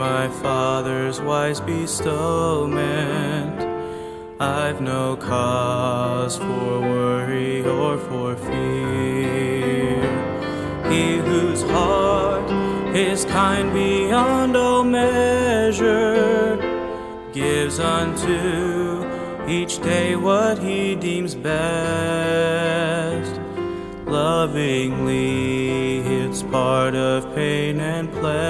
my Father's wise bestowment. I've no cause for worry or for fear. He whose heart is kind beyond all measure gives unto each day what he deems best. Lovingly, it's part of pain and pleasure.